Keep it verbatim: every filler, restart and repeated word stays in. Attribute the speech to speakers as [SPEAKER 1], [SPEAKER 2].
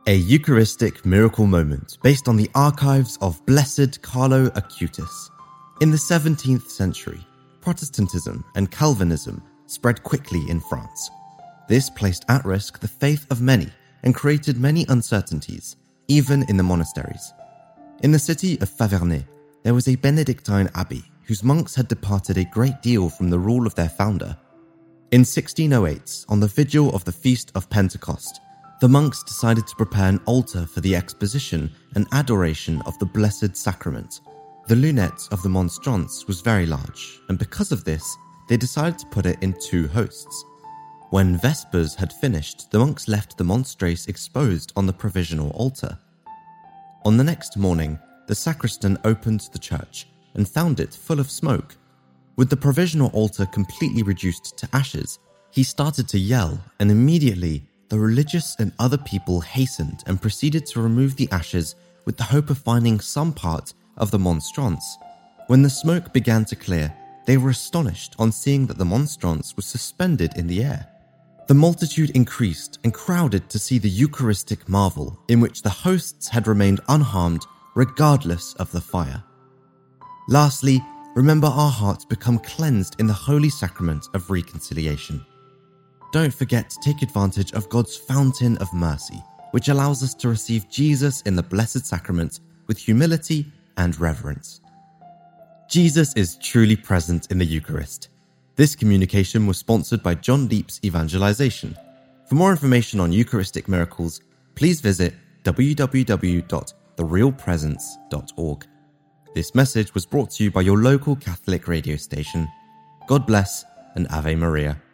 [SPEAKER 1] A Eucharistic miracle moment based on the archives of Blessed Carlo Acutis. In the seventeenth century, Protestantism and Calvinism spread quickly in France. This placed at risk the faith of many and created many uncertainties, even in the monasteries. In the city of Faverney, there was a Benedictine abbey whose monks had departed a great deal from the rule of their founder. In sixteen oh eight, on the vigil of the Feast of Pentecost, the monks decided to prepare an altar for the exposition and adoration of the Blessed Sacrament. The lunette of the monstrance was very large, and because of this, they decided to put it in two hosts. When Vespers had finished, the monks left the monstrance exposed on the provisional altar. On the next morning, the sacristan opened the church and found it full of smoke. With the provisional altar completely reduced to ashes, he started to yell, and immediately the religious and other people hastened and proceeded to remove the ashes with the hope of finding some part of the monstrance. When the smoke began to clear, they were astonished on seeing that the monstrance was suspended in the air. The multitude increased and crowded to see the Eucharistic marvel in which the hosts had remained unharmed regardless of the fire. Lastly, remember our hearts become cleansed in the Holy Sacrament of Reconciliation. Don't forget to take advantage of God's fountain of mercy, which allows us to receive Jesus in the Blessed Sacrament with humility and reverence. Jesus is truly present in the Eucharist. This communication was sponsored by John Leap's Evangelization. For more information on Eucharistic miracles, please visit w w w dot the real presence dot org. This message was brought to you by your local Catholic radio station. God bless and Ave Maria.